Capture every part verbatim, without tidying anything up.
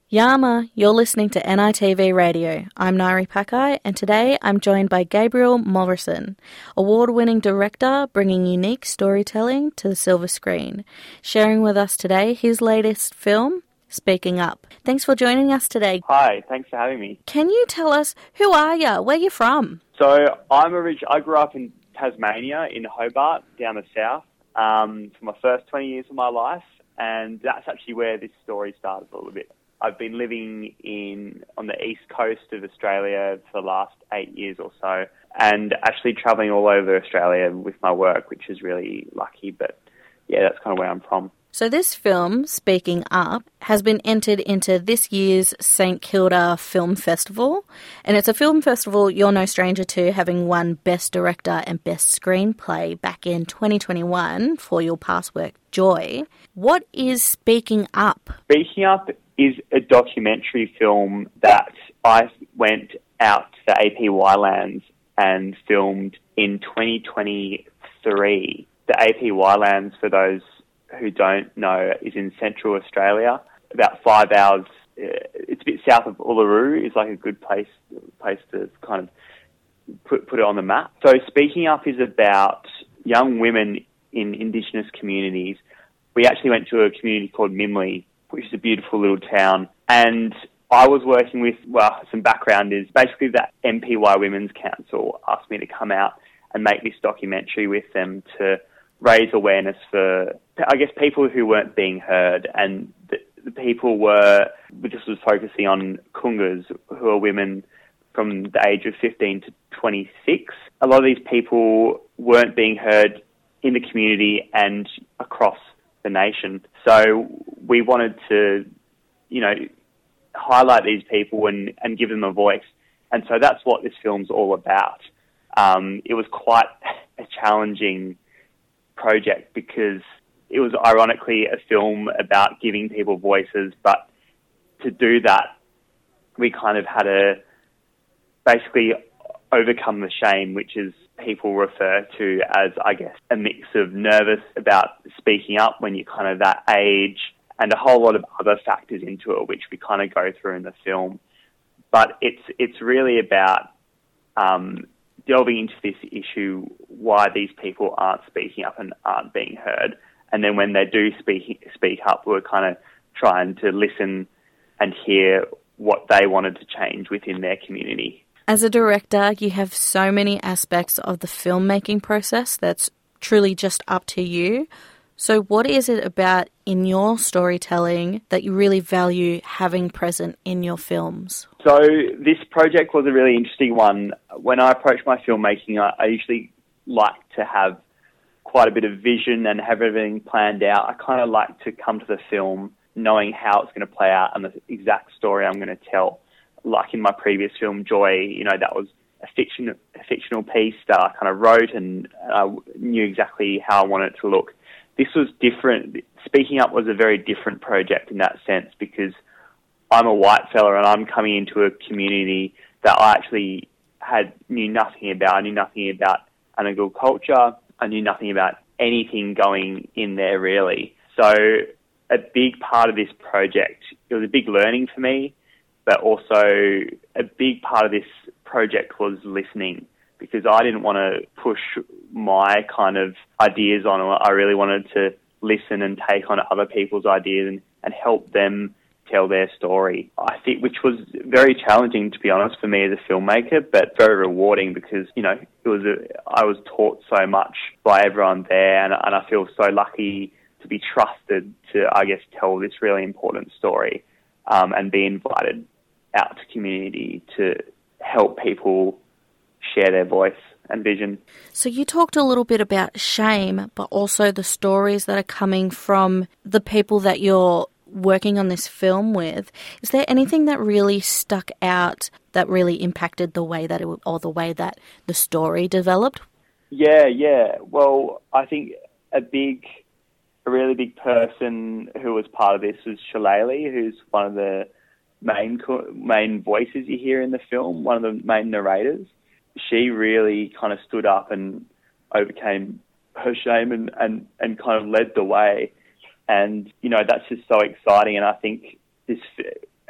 Yama, you're listening to N I T V Radio. I'm Nairi Pakai, and today I'm joined by Gabriel Morrison, award-winning director bringing unique storytelling to the silver screen, sharing with us today his latest film, Speaking Up. Thanks for joining us today. Hi, thanks for having me. Can you tell us, who are you? Where are you from? So I'm orig- I grew up in Tasmania, in Hobart, down the south, um, for my first twenty years of my life, and that's actually where this story started a little bit. I've been living in on the east coast of Australia for the last eight years or so, and actually travelling all over Australia with my work, which is really lucky. But yeah, that's kind of where I'm from. So this film, Speaking Up, has been entered into this year's St Kilda Film Festival, and it's a film festival you're no stranger to, having won Best Director and Best Screenplay back in twenty twenty-one for your past work, Joy. What is Speaking Up? Speaking Up is a documentary film that I went out to the A P Y lands and filmed in twenty twenty-three. The A P Y lands, for those who don't know, is in central Australia, about five hours. It's a bit south of Uluru. It's like a good place place to kind of put put it on the map. So Speaking Up is about young women in Indigenous communities. We actually went to a community called Mimley, which is a beautiful little town, and I was working with, well, some background is basically that M P Y Women's Council asked me to come out and make this documentary with them to raise awareness for, I guess, people who weren't being heard, and the, the people were, this was focusing on Koongas, who are women from the age of fifteen to twenty-six. A lot of these people weren't being heard in the community and across the nation. So we wanted to, you know, highlight these people and, and give them a voice. And so that's what this film's all about. Um, it was quite a challenging project because it was ironically a film about giving people voices, but to do that, we kind of had to basically overcome the shame, which is people refer to as, I guess, a mix of nervous about speaking up when you're kind of that age, and a whole lot of other factors into it, which we kind of go through in the film. But it's it's really about um, delving into this issue, why these people aren't speaking up and aren't being heard. And then when they do speak speak up, we're kind of trying to listen and hear what they wanted to change within their community. As a director, you have so many aspects of the filmmaking process that's truly just up to you. So what is it about in your storytelling that you really value having present in your films? So this project was a really interesting one. When I approach my filmmaking, I, I usually like to have quite a bit of vision and have everything planned out. I kind of like to come to the film knowing how it's going to play out and the exact story I'm going to tell. Like in my previous film, Joy, you know, that was a fiction, a fictional piece that I kind of wrote and I knew exactly how I wanted it to look. This was different. Speaking Up was a very different project in that sense because I'm a white fella and I'm coming into a community that I actually had knew nothing about. I knew nothing about Anangal culture. I knew nothing about anything going in there really. So a big part of this project, it was a big learning for me, but also a big part of this project was listening, because I didn't want to push my kind of ideas on it. I really wanted to listen and take on other people's ideas and, and help them tell their story. I think, which was very challenging, to be honest, for me as a filmmaker, but very rewarding because, you know, it was a, I was taught so much by everyone there, and, and I feel so lucky to be trusted to, I guess, tell this really important story um, and be invited out to community to help people share their voice and vision. So you talked a little bit about shame, but also the stories that are coming from the people that you're working on this film with. Is there anything that really stuck out that really impacted the way that it, or the way that the story developed? Yeah, yeah. Well, I think a big, a really big person who was part of this was Shillelagh, who's one of the main main voices you hear in the film, one of the main narrators. She really kind of stood up and overcame her shame and, and, and kind of led the way. And, you know, that's just so exciting. And I think this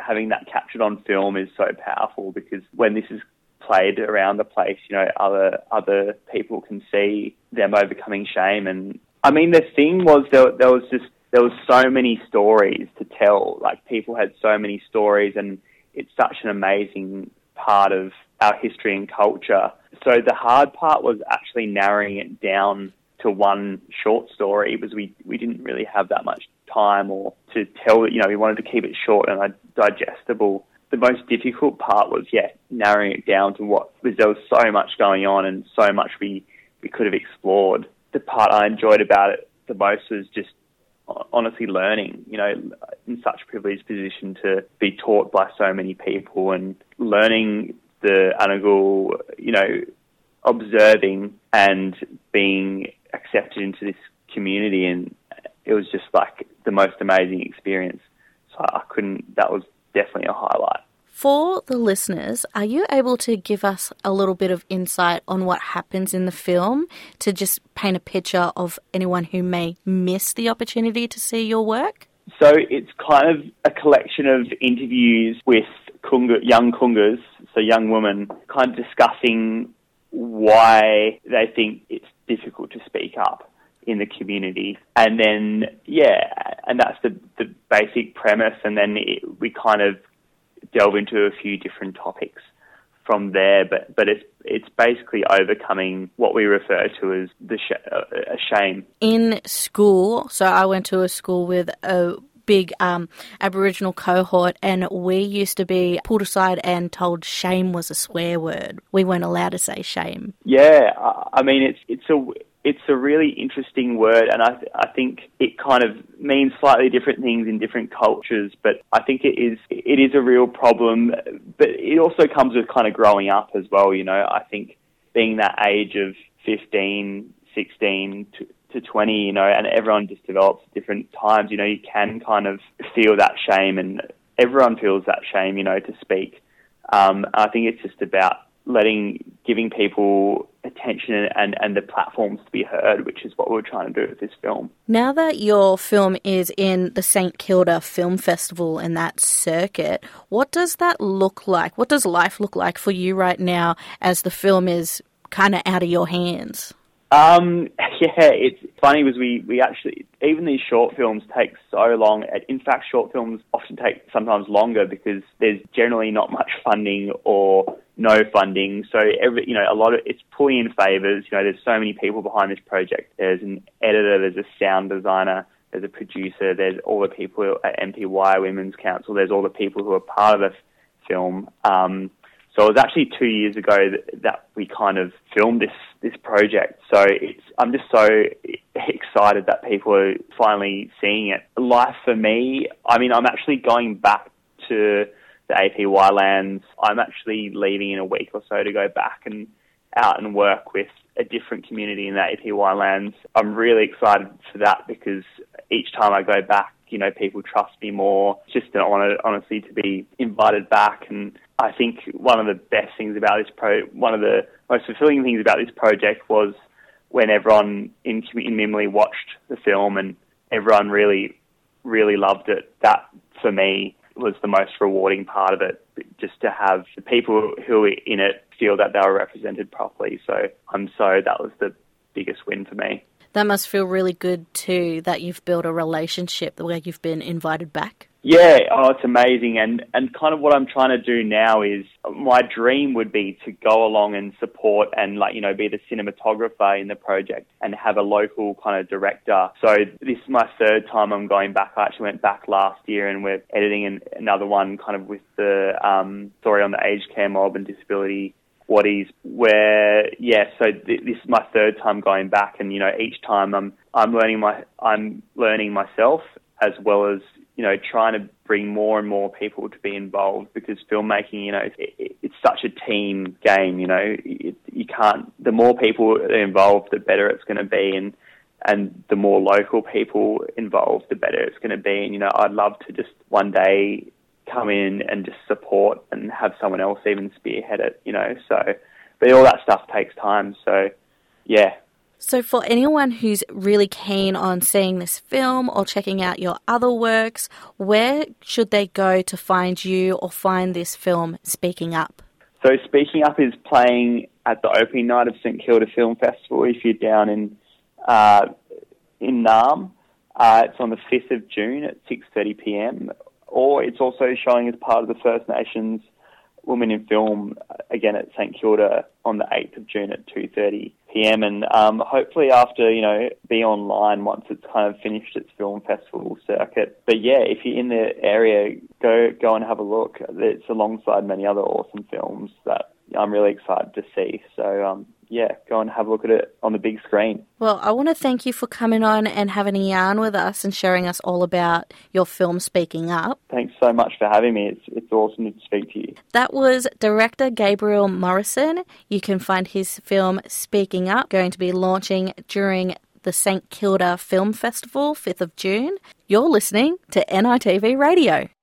having that captured on film is so powerful, because when this is played around the place, you know, other other people can see them overcoming shame. And I mean, the thing was there, there was just there was so many stories to tell. Like, people had so many stories, and it's such an amazing part of our history and culture. So the hard part was actually narrowing it down to one short story, because we, we didn't really have that much time or to tell it. You know, we wanted to keep it short and digestible. The most difficult part was, yeah, narrowing it down to what, because there was so much going on and so much we, we could have explored. The part I enjoyed about it the most was just honestly learning, you know, in such a privileged position to be taught by so many people and learning the Anangu, you know, observing and being accepted into this community. And it was just like the most amazing experience. So I couldn't, that was definitely a highlight. For the listeners, are you able to give us a little bit of insight on what happens in the film, to just paint a picture of anyone who may miss the opportunity to see your work? So it's kind of a collection of interviews with Kunga, young Kungas, so young women, kind of discussing why they think it's difficult to speak up in the community. And then, yeah, and that's the, the basic premise. And then it, we kind of delve into a few different topics from there, but but it's it's basically overcoming what we refer to as the sh- uh, a shame. In school, so I went to a school with a big um, Aboriginal cohort, and we used to be pulled aside and told shame was a swear word. We weren't allowed to say shame. Yeah, I mean, it's it's a it's a really interesting word, and I th- I think it kind of means slightly different things in different cultures. But I think it is it is a real problem. But it also comes with kind of growing up as well. You know, I think being that age of fifteen, sixteen to, to twenty, you know, and everyone just develops at different times. You know, you can kind of feel that shame, and everyone feels that shame, you know, to speak. Um, I think it's just about letting, giving people attention and, and the platforms to be heard, which is what we're trying to do with this film. Now that your film is in the St Kilda Film Festival and that circuit, what does that look like? What does life look like for you right now as the film is kind of out of your hands? Um, yeah, it's funny because we, we actually, even these short films take so long. In fact, short films often take sometimes longer because there's generally not much funding or no funding. So every, you know, a lot of, it's pulling in favours. You know, there's so many people behind this project. There's an editor, there's a sound designer, there's a producer, there's all the people at M P Y Women's Council, there's all the people who are part of the film. Um, So it was actually two years ago that, that we kind of filmed this, this project. So it's, I'm just so excited that people are finally seeing it. Life for me, I mean, I'm actually going back to the A P Y lands. I'm actually leaving in a week or so to go back and out and work with a different community in the A P Y lands. I'm really excited for that because each time I go back, you know, people trust me more. It's just an honour, honestly, to be invited back. And I think one of the best things about this pro, one of the most fulfilling things about this project was when everyone in in Mimley watched the film and everyone really, really loved it. That, for me, was the most rewarding part of it, just to have the people who were in it feel that they were represented properly. So I'm so, that was the biggest win for me. That must feel really good too, that you've built a relationship where you've been invited back. Yeah, oh, it's amazing. And, and kind of what I'm trying to do now is, my dream would be to go along and support and, like, you know, be the cinematographer in the project and have a local kind of director. So this is my third time I'm going back. I actually went back last year and we're editing an, another one kind of with the um, story on the aged care mob and disability Waddies, where, yeah, so th- this is my third time going back, and, you know, each time I'm I'm learning my I'm learning myself, as well as, you know, trying to bring more and more people to be involved, because filmmaking, you know, it, it, it's such a team game, you know, it, you can't, the more people involved, the better it's going to be, and and the more local people involved, the better it's going to be. And, you know, I'd love to just one day come in and just support and have someone else even spearhead it, you know, so, but all that stuff takes time. So, yeah, So for anyone who's really keen on seeing this film or checking out your other works, where should they go to find you or find this film, Speaking Up? So Speaking Up is playing at the opening night of St Kilda Film Festival if you're down in uh, in Naarm. Uh, it's on the fifth of June at six thirty p m, or it's also showing as part of the First Nations Women in Film, again at St Kilda on the eighth of June at two thirty p m, and um, hopefully after, you know, be online once it's kind of finished its film festival circuit. But yeah, if you're in the area, go go and have a look. It's alongside many other awesome films that I'm really excited to see. So um, yeah, go and have a look at it on the big screen. Well, I want to thank you for coming on and having a yarn with us and sharing us all about your film Speaking Up. Thanks so much for having me. It's it's awesome to speak to you. That was director Gabriel Morrison. You can find his film Speaking Up going to be launching during the St Kilda Film Festival, fifth of June. You're listening to N I T V Radio.